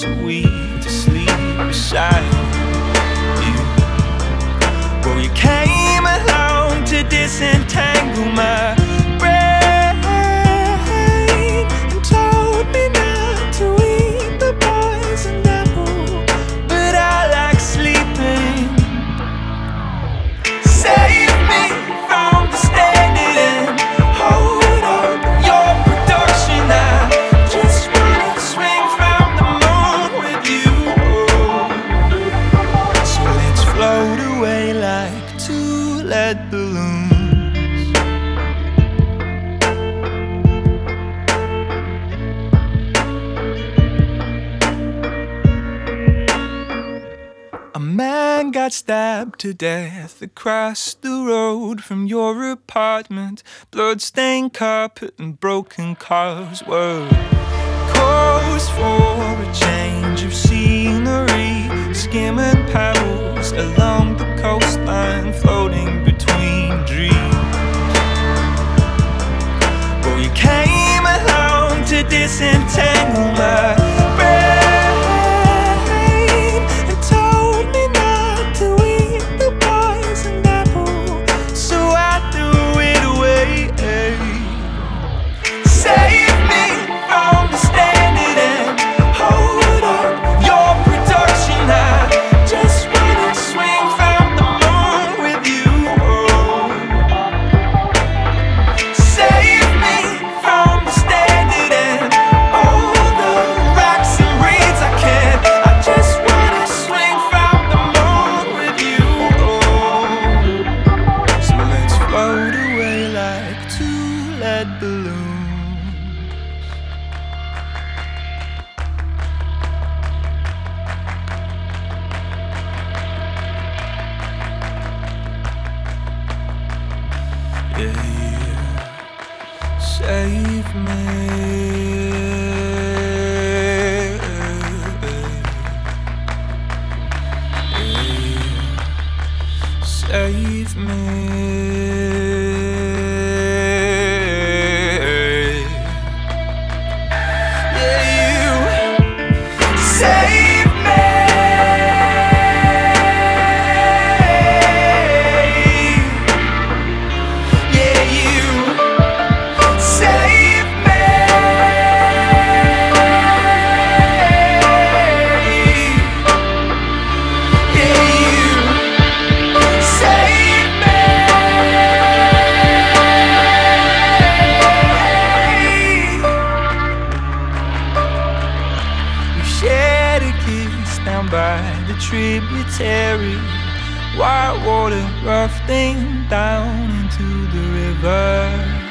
sweet to sleep beside you. Well, you came along to disentangle my brain and told me not to eat the poison apple, but I like sleeping. Save me from the standing and hold up your production. I just wanna swing from the moon with you. So let's float away like two lead balloons. A man got stabbed to death across the road from your apartment. Blood-stained carpet and broken cars were cause for a change of scenery. Skimming pebbles along the coastline, floating between dreams. Well, you came along to disentangle my brain and told me not to eat the poison apple, so I threw it away. Save me from the standing and hold up your production. I just wanna swing from the moon with you. Save me from the standing and all the rocks and reeds I can. I just wanna swing from the moon with you. So let's float away like two lead balloons. Yeah, save me. Save me. Yeah, you save me. Yeah, you save me. Yeah, you save me. We shared a kiss down by the tributary. White water rafting down into the river.